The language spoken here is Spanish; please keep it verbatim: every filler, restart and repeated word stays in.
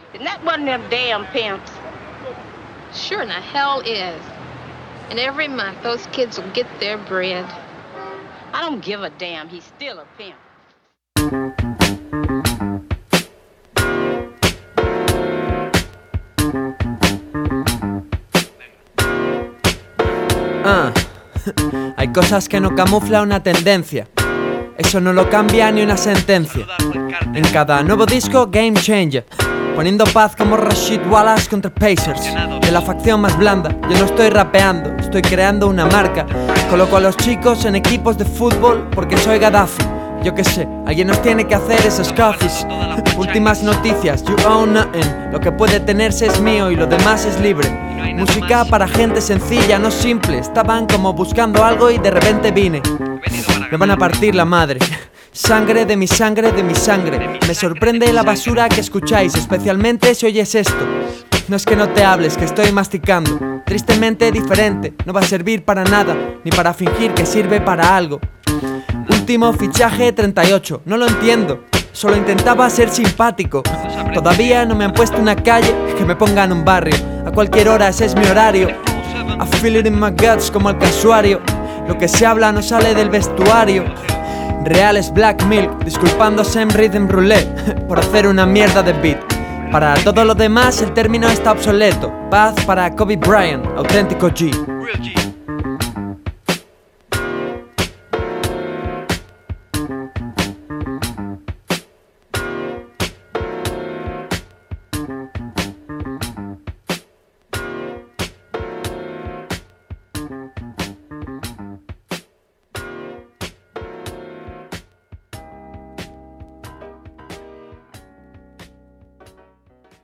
And that wasn't them damn pimps. Sure in the hell is. And every month, those kids will get their bread. I don't give a damn. He's still a pimp. Ah, hay cosas que no camufla una tendencia. Eso no lo cambia ni una sentencia. En cada nuevo disco, Game Changer, poniendo paz como Rashid Wallace contra Pacers. De la facción más blanda, yo no estoy rapeando, estoy creando una marca. Coloco a los chicos en equipos de fútbol porque soy Gaddafi. Yo qué sé, alguien nos tiene que hacer esos coffees. Últimas noticias, you own nothing. Lo que puede tenerse es mío y lo demás es libre. Música para gente sencilla, no simple. Estaban como buscando algo y de repente vine. Me van a partir la madre. Sangre de mi sangre, de mi sangre. Me sorprende la basura que escucháis, especialmente si oyes esto. No es que no te hables, que estoy masticando. Tristemente diferente, no va a servir para nada, ni para fingir que sirve para algo. Último fichaje treinta y ocho, no lo entiendo. Solo intentaba ser simpático. Todavía no me han puesto una calle que me ponga en un barrio. A cualquier hora ese es mi horario. I feel it in my guts como el casuario. Lo que se habla no sale del vestuario. Real es Black Milk, disculpándose en Rhythm Roulette por hacer una mierda de beat. Para todo lo demás el término está obsoleto. Paz para Kobe Bryant, auténtico G.